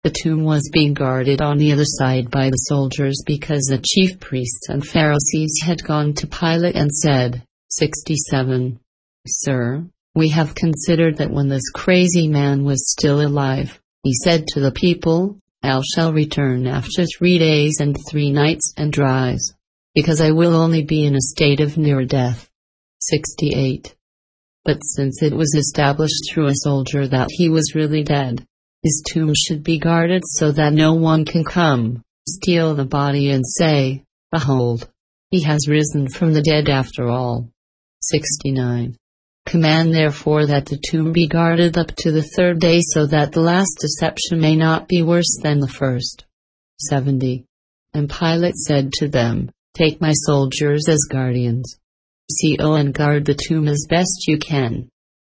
The tomb was being guarded on the other side by the soldiers because the chief priests and Pharisees had gone to Pilate and said, 67. Sir, we have considered that when this crazy man was still alive, he said to the people, I shall return after 3 days and 3 nights and rise, because I will only be in a state of near death. 68. But since it was established through a soldier that he was really dead, his tomb should be guarded so that no one can come, steal the body and say, Behold, he has risen from the dead after all. 69. Command therefore that the tomb be guarded up to the 3rd day so that the last deception may not be worse than the first. 70. And Pilate said to them, Take my soldiers as guardians. Go and guard the tomb as best you can.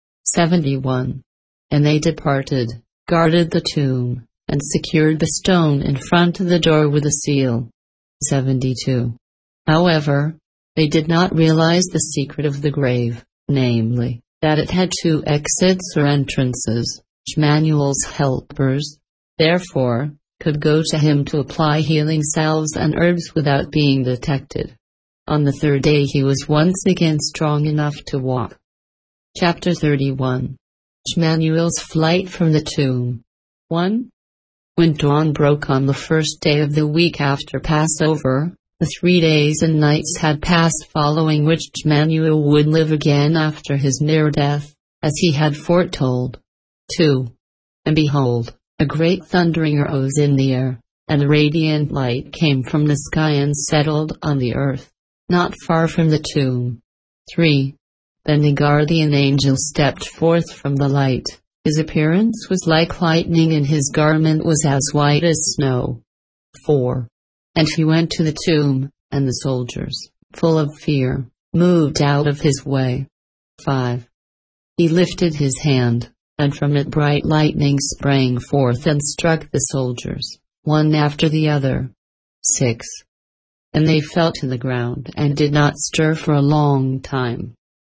71. And they departed, guarded the tomb, and secured the stone in front of the door with a seal. 72. However, they did not realize the secret of the grave, namely, that it had 2 exits or entrances, which Manuel's helpers, therefore, could go to him to apply healing salves and herbs without being detected. On the 3rd day he was once again strong enough to walk. Chapter 31. Manuel's flight from the tomb. 1. When dawn broke on the 1st day of the week after Passover, the 3 days and nights had passed following which Manuel would live again after his near death, as he had foretold. 2. And behold, a great thundering arose in the air, and a radiant light came from the sky and settled on the earth, not far from the tomb. 3. Then the guardian angel stepped forth from the light. His appearance was like lightning and his garment was as white as snow. 4. And he went to the tomb, and the soldiers, full of fear, moved out of his way. 5. He lifted his hand, and from it bright lightning sprang forth and struck the soldiers, one after the other. 6. And they fell to the ground and did not stir for a long time.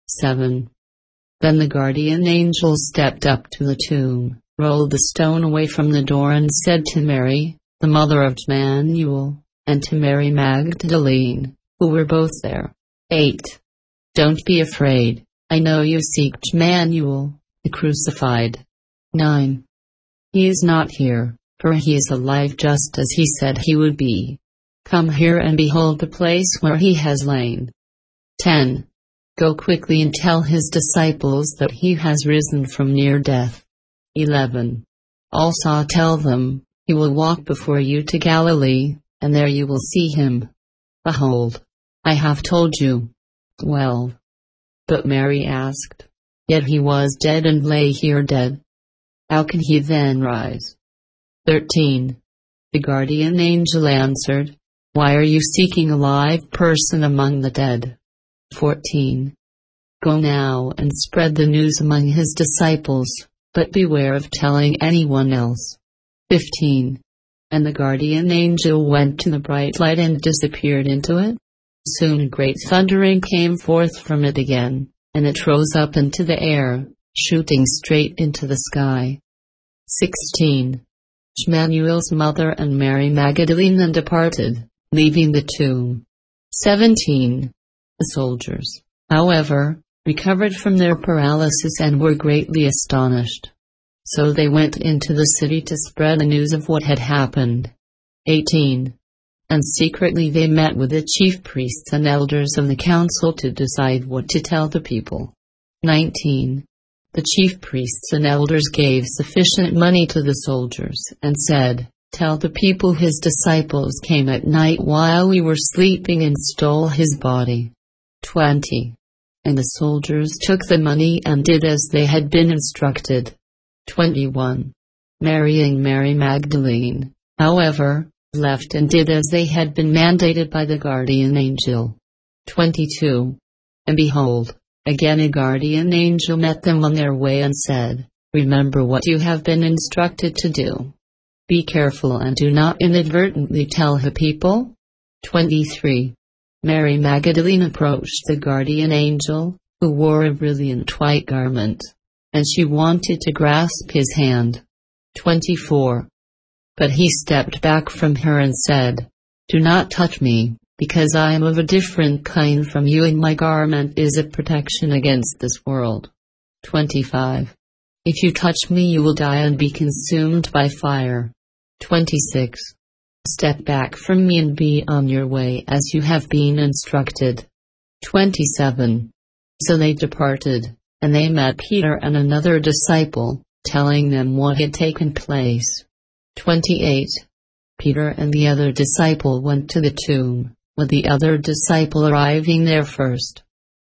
7. Then the guardian angel stepped up to the tomb, rolled the stone away from the door and said to Mary, the mother of Emmanuel, and to Mary Magdalene, who were both there. 8. Don't be afraid, I know you seek Emmanuel, the crucified. 9. He is not here, for he is alive just as he said he would be. Come here and behold the place where he has lain. 10. Go quickly and tell his disciples that he has risen from near death. 11. Also tell them, he will walk before you to Galilee, and there you will see him. Behold, I have told you. 12. But Mary asked, Yet he was dead and lay here dead. How can he then rise? 13. The guardian angel answered, Why are you seeking a live person among the dead? 14. Go now and spread the news among his disciples, but beware of telling anyone else. 15. And the guardian angel went to the bright light and disappeared into it. Soon a great thundering came forth from it again, and it rose up into the air, shooting straight into the sky. 16. Emmanuel's mother and Mary Magdalene departed, leaving the tomb. 17. The soldiers, however, recovered from their paralysis and were greatly astonished. So they went into the city to spread the news of what had happened. 18. And secretly they met with the chief priests and elders of the council to decide what to tell the people. 19. The chief priests and elders gave sufficient money to the soldiers and said, Tell the people his disciples came at night while we were sleeping and stole his body. 20. And the soldiers took the money and did as they had been instructed. 21. Mary and Mary Magdalene, however, left and did as they had been mandated by the guardian angel. 22. And behold, again a guardian angel met them on their way and said, Remember what you have been instructed to do. Be careful and do not inadvertently tell the people. 23. Mary Magdalene approached the guardian angel, who wore a brilliant white garment, and she wanted to grasp his hand. 24. But he stepped back from her and said, "Do not touch me, because I am of a different kind from you and my garment is a protection against this world." 25. If you touch me you will die and be consumed by fire. 26. Step back from me and be on your way as you have been instructed. 27. So they departed, and they met Peter and another disciple, telling them what had taken place. 28. Peter and the other disciple went to the tomb, with the other disciple arriving there first.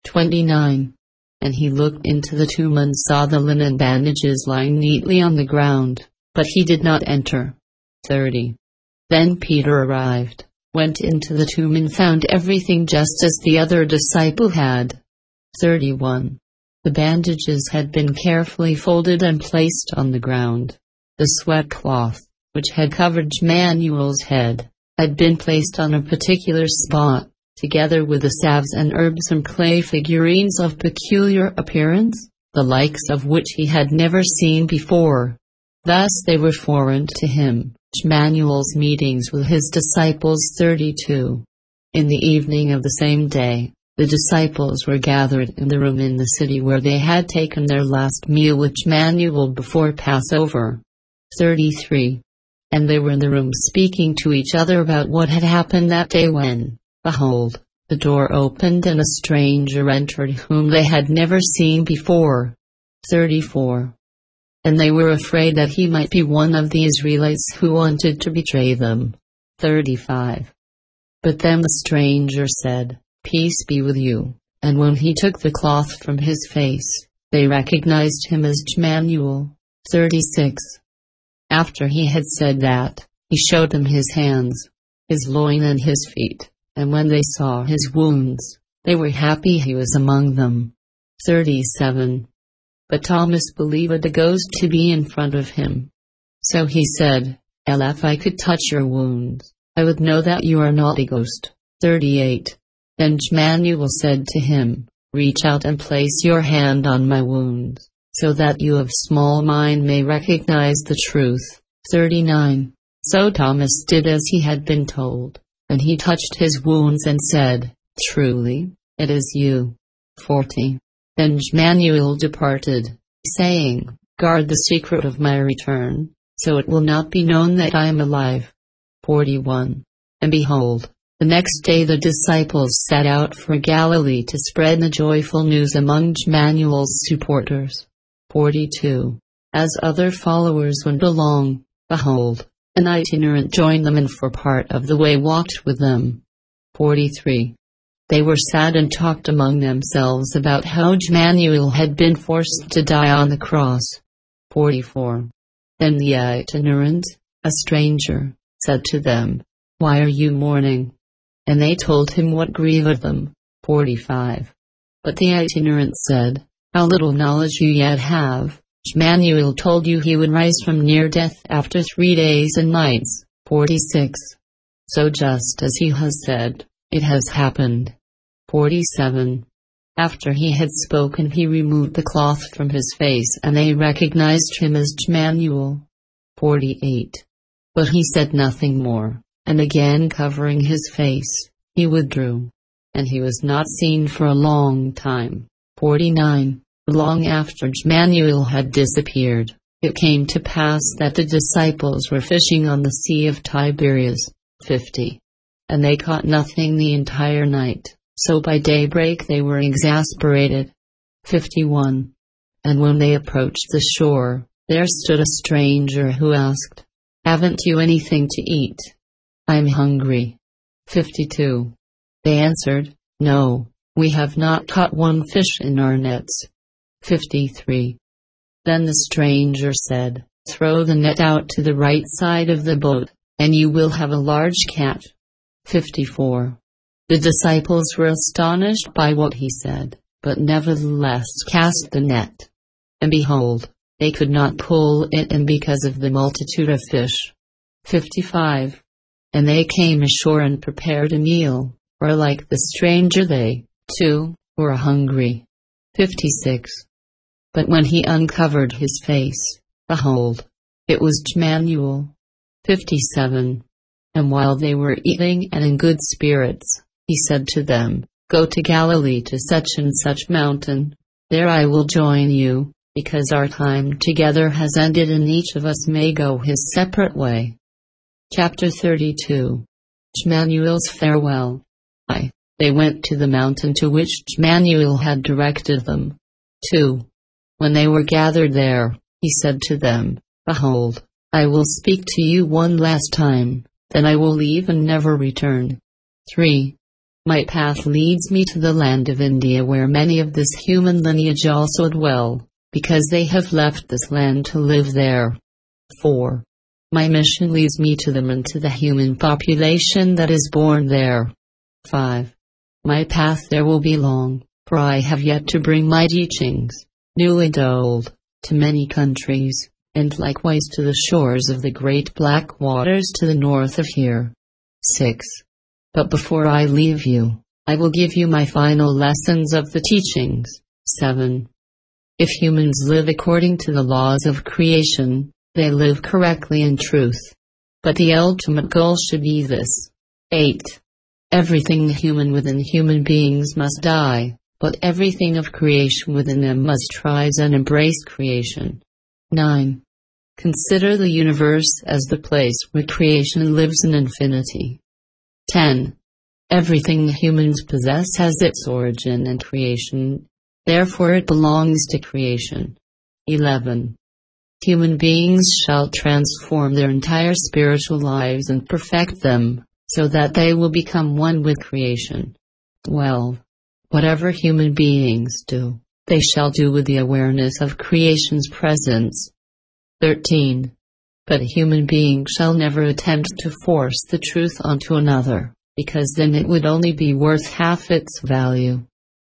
29. And he looked into the tomb and saw the linen bandages lying neatly on the ground, but he did not enter. 30. Then Peter arrived, went into the tomb and found everything just as the other disciple had. 31. The bandages had been carefully folded and placed on the ground. The sweat cloth, which had covered Emmanuel's head, had been placed on a particular spot, together with the salves and herbs and clay figurines of peculiar appearance, the likes of which he had never seen before. Thus they were foreign to him. Emmanuel's meetings with his disciples. 32. In the evening of the same day, the disciples were gathered in the room in the city where they had taken their last meal with Emmanuel before Passover. 33. And they were in the room speaking to each other about what had happened that day when, behold, the door opened and a stranger entered whom they had never seen before. 34. And they were afraid that he might be one of the Israelites who wanted to betray them. 35. But then the stranger said, "Peace be with you," and when he took the cloth from his face, they recognized him as Emmanuel. 36. After he had said that, he showed them his hands, his loin and his feet, and when they saw his wounds, they were happy he was among them. 37. But Thomas believed the ghost to be in front of him. So he said, "If I could touch your wounds, I would know that you are not a ghost." 38. Then Emmanuel said to him, "Reach out and place your hand on my wounds, so that you of small mind may recognize the truth." 39. So Thomas did as he had been told, and he touched his wounds and said, "Truly, it is you." 40. Then Emmanuel departed, saying, "Guard the secret of my return, so it will not be known that I am alive." 41. And behold, the next day the disciples set out for Galilee to spread the joyful news among Emmanuel's supporters. 42. As other followers went along, behold, an itinerant joined them and for part of the way walked with them. 43. They were sad and talked among themselves about how Emmanuel had been forced to die on the cross. 44. Then the itinerant, a stranger, said to them, "Why are you mourning?" And they told him what grieved them. 45. But the itinerant said, "How little knowledge you yet have! Emmanuel told you he would rise from near death after 3 days and nights." 46. So just as he has said, it has happened. 47. After he had spoken he removed the cloth from his face and they recognized him as Emmanuel. 48. But he said nothing more, and again covering his face, he withdrew. And he was not seen for a long time. 49. Long after Emmanuel had disappeared, it came to pass that the disciples were fishing on the Sea of Tiberias. 50. And they caught nothing the entire night, so by daybreak they were exasperated. 51. And when they approached the shore, there stood a stranger who asked, "Haven't you anything to eat? I'm hungry." 52. They answered, "No, we have not caught one fish in our nets." 53. Then the stranger said, "Throw the net out to the right side of the boat, and you will have a large catch." 54. The disciples were astonished by what he said, but nevertheless cast the net. And behold, they could not pull it in because of the multitude of fish. 55. And they came ashore and prepared a meal, for like the stranger they, too, were hungry. 56. But when he uncovered his face, behold, it was Emmanuel. 57. And while they were eating and in good spirits, he said to them, "Go to Galilee to such and such mountain. There I will join you, because our time together has ended and each of us may go his separate way." Chapter 32. Emmanuel's farewell. They went to the mountain to which Emmanuel had directed them. 2. When they were gathered there, he said to them, "Behold, I will speak to you one last time, then I will leave and never return." 3. My path leads me to the land of India, where many of this human lineage also dwell, because they have left this land to live there. 4. My mission leads me to them and to the human population that is born there. 5. My path there will be long, for I have yet to bring my teachings, new and old, to many countries, and likewise to the shores of the great black waters to the north of here. 6. But before I leave you, I will give you my final lessons of the teachings. 7. If humans live according to the laws of creation, they live correctly in truth. But the ultimate goal should be this. 8. Everything human within human beings must die, but everything of creation within them must rise and embrace creation. 9. Consider the universe as the place where creation lives in infinity. 10. Everything humans possess has its origin in creation, therefore it belongs to creation. 11. Human beings shall transform their entire spiritual lives and perfect them, so that they will become one with creation. 12. Whatever human beings do, they shall do with the awareness of creation's presence. 13. But a human being shall never attempt to force the truth onto another, because then it would only be worth half its value.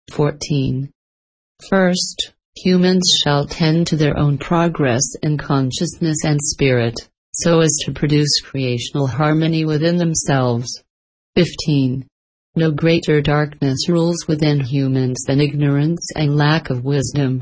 14. First, humans shall tend to their own progress in consciousness and spirit, so as to produce creational harmony within themselves. 15. No greater darkness rules within humans than ignorance and lack of wisdom.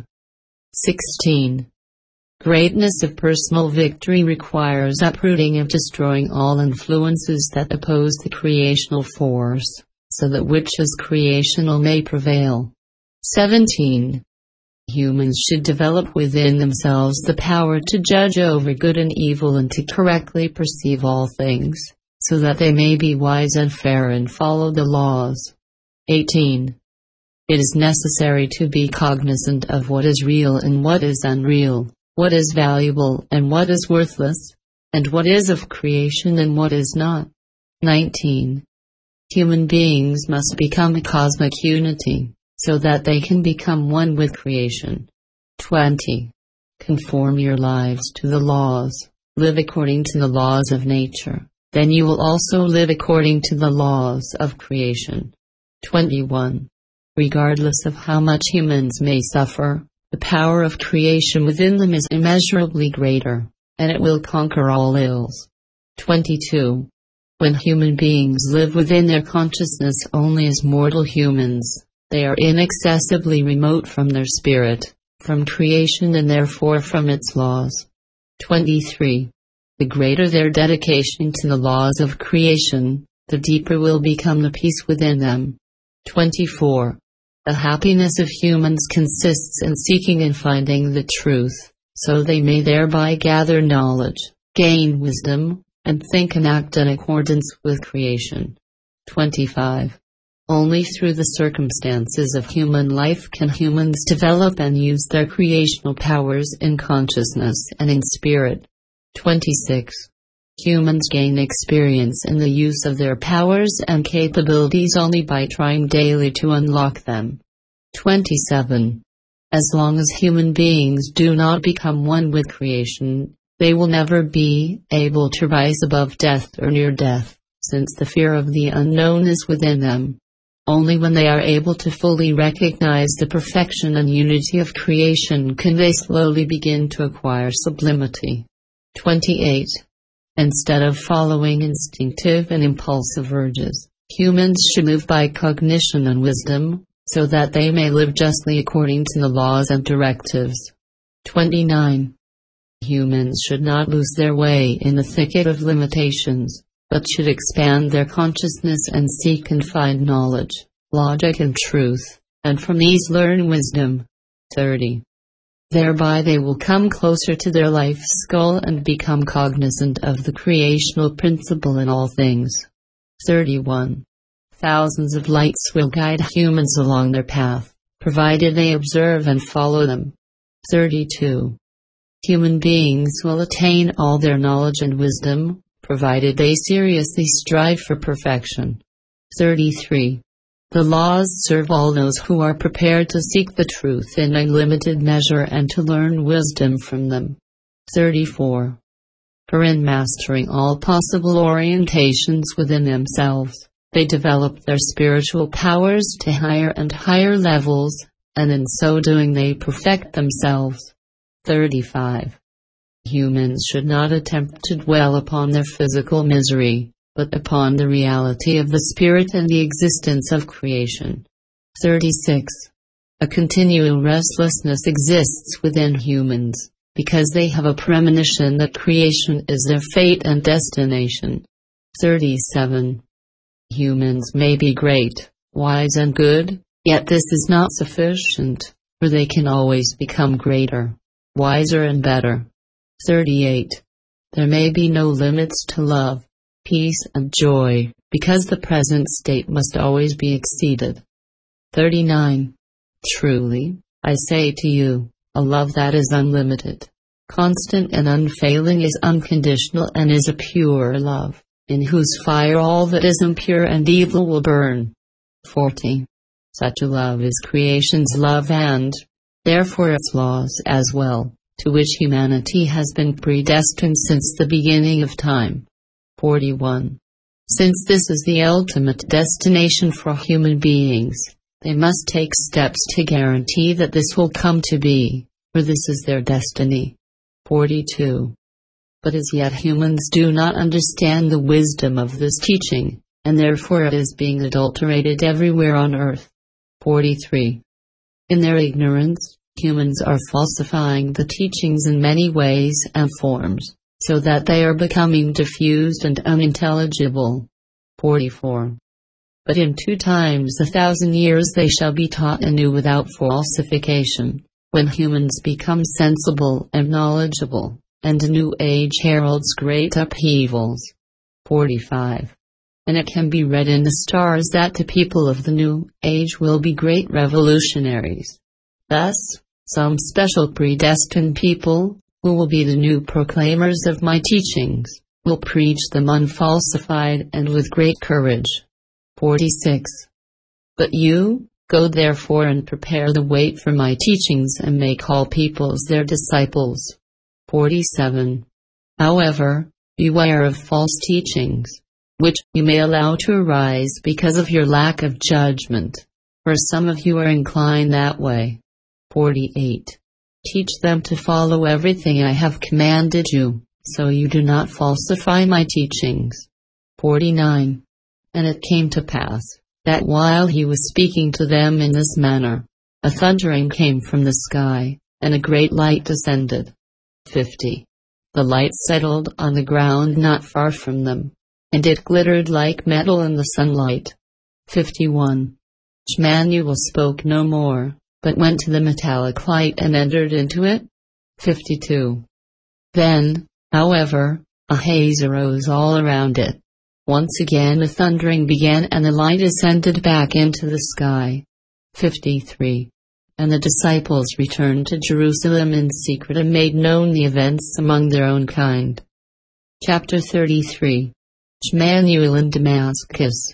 16. Greatness of personal victory requires uprooting and destroying all influences that oppose the creational force, so that which is creational may prevail. 17. Humans should develop within themselves the power to judge over good and evil and to correctly perceive all things, so that they may be wise and fair and follow the laws. 18. It is necessary to be cognizant of what is real and what is unreal, what is valuable and what is worthless, and what is of creation and what is not. 19. Human beings must become a cosmic unity, so that they can become one with creation. 20. Conform your lives to the laws, live according to the laws of nature, then you will also live according to the laws of creation. 21. Regardless of how much humans may suffer, the power of creation within them is immeasurably greater, and it will conquer all ills. 22. When human beings live within their consciousness only as mortal humans, they are inaccessibly remote from their spirit, from creation and therefore from its laws. 23. The greater their dedication to the laws of creation, the deeper will become the peace within them. 24. The happiness of humans consists in seeking and finding the truth, so they may thereby gather knowledge, gain wisdom, and think and act in accordance with creation. 25. Only through the circumstances of human life can humans develop and use their creational powers in consciousness and in spirit. 26. Humans gain experience in the use of their powers and capabilities only by trying daily to unlock them. 27. As long as human beings do not become one with creation, they will never be able to rise above death or near death, since the fear of the unknown is within them. Only when they are able to fully recognize the perfection and unity of creation can they slowly begin to acquire sublimity. 28. Instead of following instinctive and impulsive urges, humans should live by cognition and wisdom, so that they may live justly according to the laws and directives. 29. Humans should not lose their way in the thicket of limitations, but should expand their consciousness and seek and find knowledge, logic and truth, and from these learn wisdom. 30. Thereby they will come closer to their life's goal and become cognizant of the creational principle in all things. 31. Thousands of lights will guide humans along their path, provided they observe and follow them. 32. Human beings will attain all their knowledge and wisdom, provided they seriously strive for perfection. 33. The laws serve all those who are prepared to seek the truth in unlimited measure and to learn wisdom from them. 34. For in mastering all possible orientations within themselves, they develop their spiritual powers to higher and higher levels, and in so doing they perfect themselves. 35. Humans should not attempt to dwell upon their physical misery, but upon the reality of the spirit and the existence of creation. 36. A continual restlessness exists within humans, because they have a premonition that creation is their fate and destination. 37. Humans may be great, wise and good, yet this is not sufficient, for they can always become greater, wiser and better. 38. There may be no limits to love, peace and joy, because the present state must always be exceeded. 39. Truly, I say to you, a love that is unlimited, constant and unfailing is unconditional and is a pure love, in whose fire all that is impure and evil will burn. 40. Such a love is creation's love and, therefore its laws as well, to which humanity has been predestined since the beginning of time. 41. Since this is the ultimate destination for human beings, they must take steps to guarantee that this will come to be, for this is their destiny. 42. But as yet humans do not understand the wisdom of this teaching, and therefore it is being adulterated everywhere on earth. 43. In their ignorance, humans are falsifying the teachings in many ways and forms, so that they are becoming diffused and unintelligible. 44. But in 2 times 1,000 years they shall be taught anew without falsification, when humans become sensible and knowledgeable, and a new age heralds great upheavals. 45. And it can be read in the stars that the people of the new age will be great revolutionaries. Thus, some special predestined people, who will be the new proclaimers of my teachings, will preach them unfalsified and with great courage. 46. But you, go therefore and prepare the way for my teachings and make all peoples their disciples. 47. However, beware of false teachings, which you may allow to arise because of your lack of judgment, for some of you are inclined that way. 48. Teach them to follow everything I have commanded you, so you do not falsify my teachings. 49. And it came to pass, that while he was speaking to them in this manner, a thundering came from the sky, and a great light descended. 50. The light settled on the ground not far from them, and it glittered like metal in the sunlight. 51. Shmanuel spoke no more, but went to the metallic light and entered into it. 52. Then, however, a haze arose all around it. Once again the thundering began and the light ascended back into the sky. 53. And the disciples returned to Jerusalem in secret and made known the events among their own kind. Chapter 33. Shmanuel in Damascus.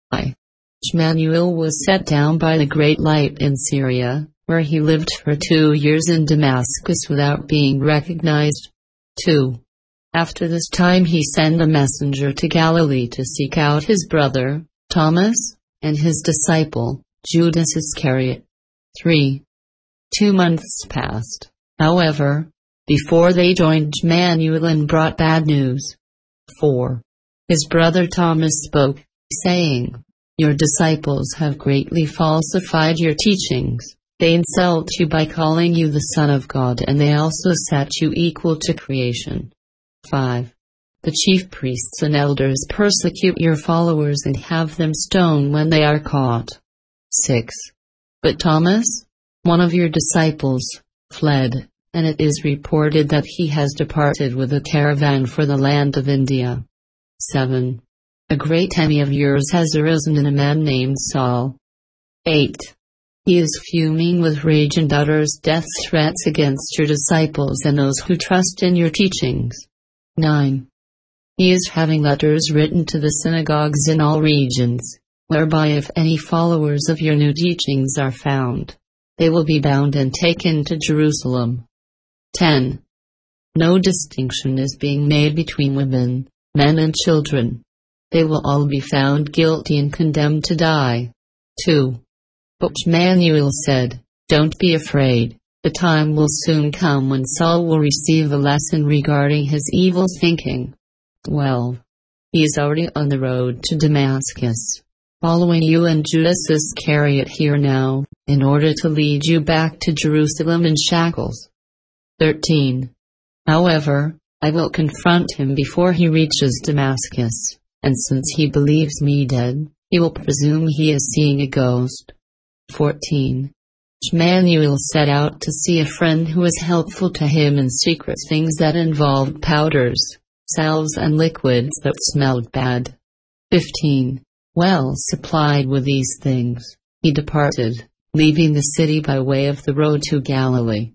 Shmanuel was set down by the great light in Syria, where he lived for 2 years in Damascus without being recognized. 2. After this time he sent a messenger to Galilee to seek out his brother, Thomas, and his disciple, Judas Iscariot. 3. 2 months passed, however, before they joined Shmanuel and brought bad news. 4. His brother Thomas spoke, saying, Your disciples have greatly falsified your teachings, They insult you by calling you the Son of God, and they also set you equal to creation. 5. The chief priests and elders persecute your followers and have them stoned when they are caught. 6. But Thomas, one of your disciples, fled, and it is reported that he has departed with a caravan for the land of India. 7. A great enemy of yours has arisen in a man named Saul. 8. He is fuming with rage and utters death threats against your disciples and those who trust in your teachings. 9. He is having letters written to the synagogues in all regions, whereby if any followers of your new teachings are found, they will be bound and taken to Jerusalem. 10. No distinction is being made between women, men and children. They will all be found guilty and condemned to die. 2. But Emmanuel said, "Don't be afraid, the time will soon come when Saul will receive a lesson regarding his evil thinking." 12. He is already on the road to Damascus, following you and Judas Iscariot here now, in order to lead you back to Jerusalem in shackles. 13. However, I will confront him before he reaches Damascus, and since he believes me dead, he will presume he is seeing a ghost. 14. Emmanuel set out to see a friend who was helpful to him in secret things that involved powders, salves and liquids that smelled bad. 15. Well supplied with these things, he departed, leaving the city by way of the road to Galilee.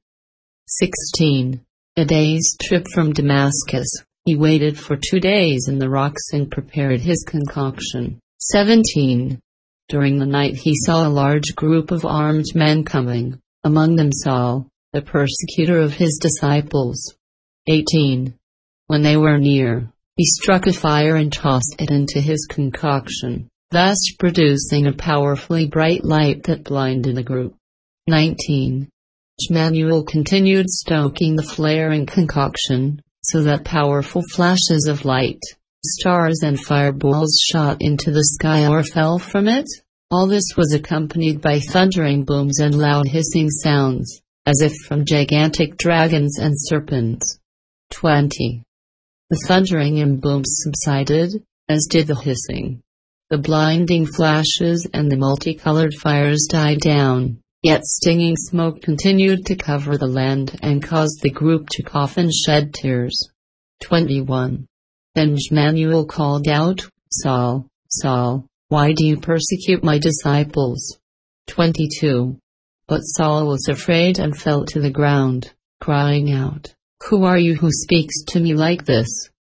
16. A day's trip from Damascus, he waited for 2 days in the rocks and prepared his concoction. 17. During the night he saw a large group of armed men coming, among them Saul, the persecutor of his disciples. 18. When they were near, he struck a fire and tossed it into his concoction, thus producing a powerfully bright light that blinded the group. 19. Emmanuel continued stoking the flaring concoction, so that powerful flashes of light, stars and fireballs shot into the sky or fell from it. All this was accompanied by thundering booms and loud hissing sounds, as if from gigantic dragons and serpents. 20. The thundering and booms subsided, as did the hissing. The blinding flashes and the multicolored fires died down, yet stinging smoke continued to cover the land and caused the group to cough and shed tears. 21. Then Emmanuel called out, "Saul, Saul, why do you persecute my disciples?" 22. But Saul was afraid and fell to the ground, crying out, "Who are you who speaks to me like this?"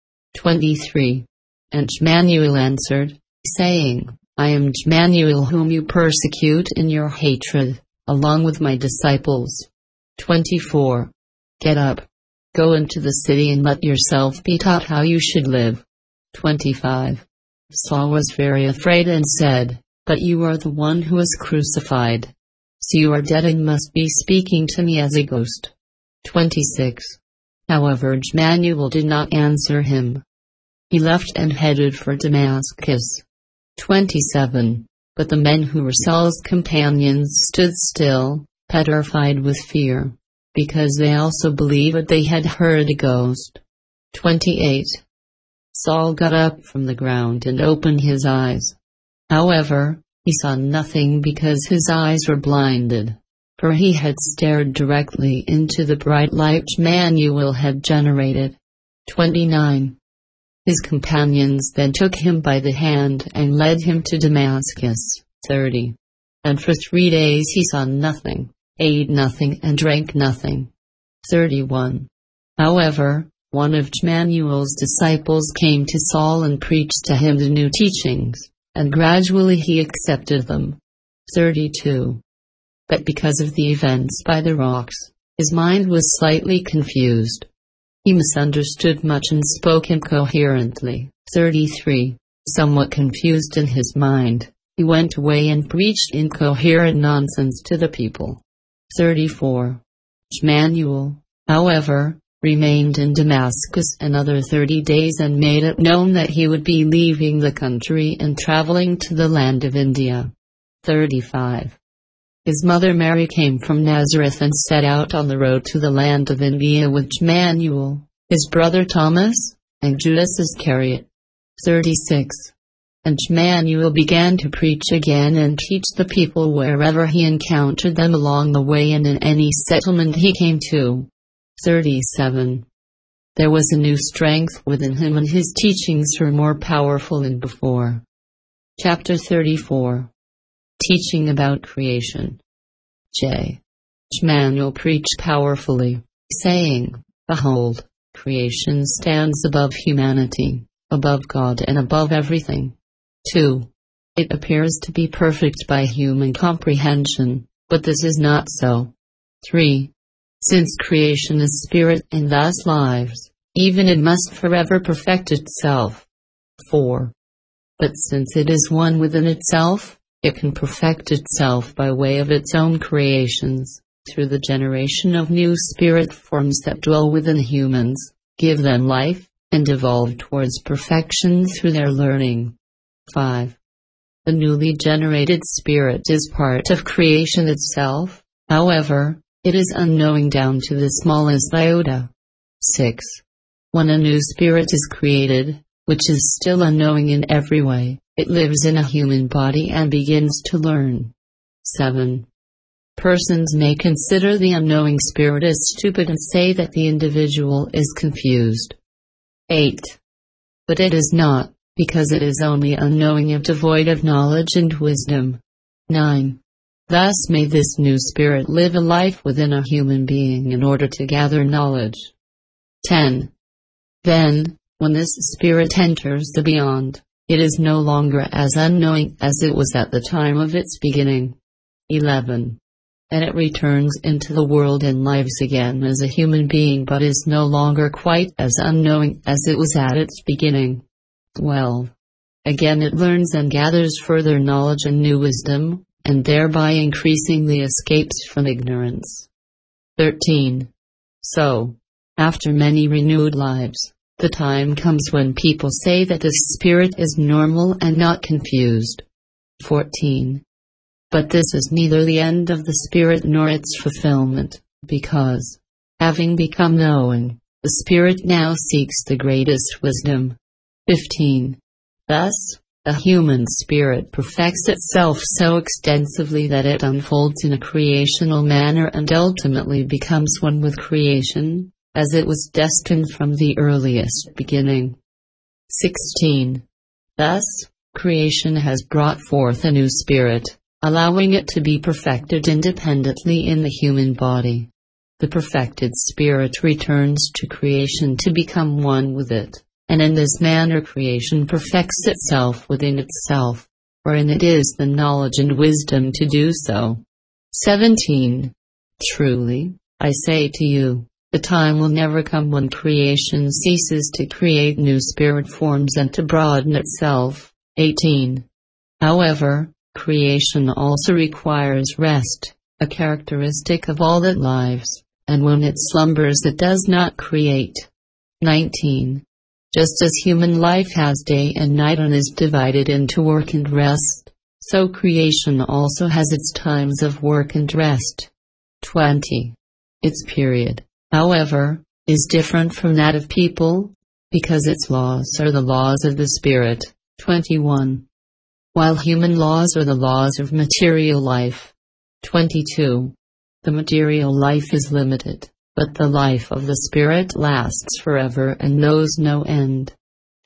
23. And Emmanuel answered, saying, "I am Emmanuel whom you persecute in your hatred, along with my disciples." 24. Get up. Go into the city and let yourself be taught how you should live. 25. Saul was very afraid and said, "But you are the one who was crucified. So you are dead and must be speaking to me as a ghost." 26. However, Emmanuel did not answer him. He left and headed for Damascus. 27. But the men who were Saul's companions stood still, petrified with fear, because they also believed that they had heard a ghost. 28. Saul got up from the ground and opened his eyes. However, he saw nothing because his eyes were blinded, for he had stared directly into the bright light Emmanuel had generated. 29. His companions then took him by the hand and led him to Damascus. 30. And for 3 days he saw nothing, ate nothing and drank nothing. 31. However, one of Emmanuel's disciples came to Saul and preached to him the new teachings, and gradually he accepted them. 32. But because of the events by the rocks, his mind was slightly confused. He misunderstood much and spoke incoherently. 33. Somewhat confused in his mind, he went away and preached incoherent nonsense to the people. 34. Emmanuel, however, remained in Damascus another 30 days and made it known that he would be leaving the country and traveling to the land of India. 35. His mother Mary came from Nazareth and set out on the road to the land of India with Emmanuel, his brother Thomas, and Judas Iscariot. 36. And Emmanuel began to preach again and teach the people wherever he encountered them along the way and in any settlement he came to. 37. There was a new strength within him and his teachings were more powerful than before. Chapter 34. Teaching about creation. Emmanuel preached powerfully, saying, Behold, creation stands above humanity, above God and above everything. 2. It appears to be perfect by human comprehension, but this is not so. 3. Since creation is spirit and thus lives, even it must forever perfect itself. 4. But since it is one within itself, it can perfect itself by way of its own creations, through the generation of new spirit forms that dwell within humans, give them life, and evolve towards perfection through their learning. 5. The newly generated spirit is part of creation itself, however, it is unknowing down to the smallest iota. 6. When a new spirit is created, which is still unknowing in every way, it lives in a human body and begins to learn. 7. Persons may consider the unknowing spirit as stupid and say that the individual is confused. 8. But it is not, because it is only unknowing and devoid of knowledge and wisdom. 9. Thus may this new spirit live a life within a human being in order to gather knowledge. 10. Then, when this spirit enters the beyond, it is no longer as unknowing as it was at the time of its beginning. 11. And it returns into the world and lives again as a human being but is no longer quite as unknowing as it was at its beginning. 12. Again it learns and gathers further knowledge and new wisdom, and thereby increasingly escapes from ignorance. 13. So, after many renewed lives, the time comes when people say that the spirit is normal and not confused. 14. But this is neither the end of the spirit nor its fulfillment, because, having become knowing, the spirit now seeks the greatest wisdom. 15. Thus, a human spirit perfects itself so extensively that it unfolds in a creational manner and ultimately becomes one with creation, as it was destined from the earliest beginning. 16. Thus, creation has brought forth a new spirit, allowing it to be perfected independently in the human body. The perfected spirit returns to creation to become one with it, and in this manner creation perfects itself within itself, wherein it is the knowledge and wisdom to do so. 17. Truly, I say to you, the time will never come when creation ceases to create new spirit forms and to broaden itself. 18. However, creation also requires rest, a characteristic of all that lives, and when it slumbers it does not create. 19. Just as human life has day and night and is divided into work and rest, so creation also has its times of work and rest. 20. Its period, however, is different from that of people, because its laws are the laws of the spirit. 21. While human laws are the laws of material life. 22. The material life is limited, but the life of the spirit lasts forever and knows no end.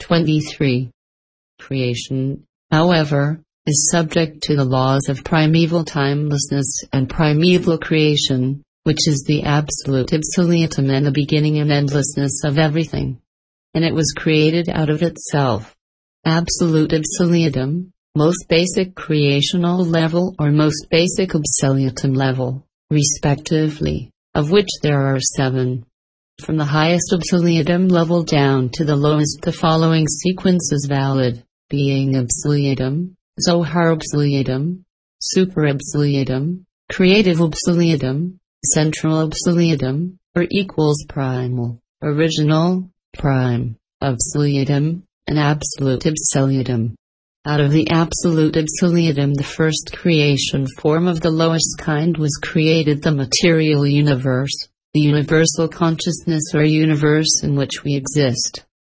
23. Creation, however, is subject to the laws of primeval timelessness and primeval creation, which is the absolute absolutum and the beginning and endlessness of everything. And it was created out of itself. Absolute absolutum, most basic creational level or most basic absolutum level, respectively, of which there are 7. From the highest absolutum level down to the lowest the following sequence is valid, being absolutum, Zohar absolutum, super absolutum, creative absolutum, central absolutum, or equals primal, original, prime, absolutum, and absolute absolutum. Out of the absolute absolutum, the first creation form of the lowest kind, was created the material universe, the universal consciousness or universe in which we exist.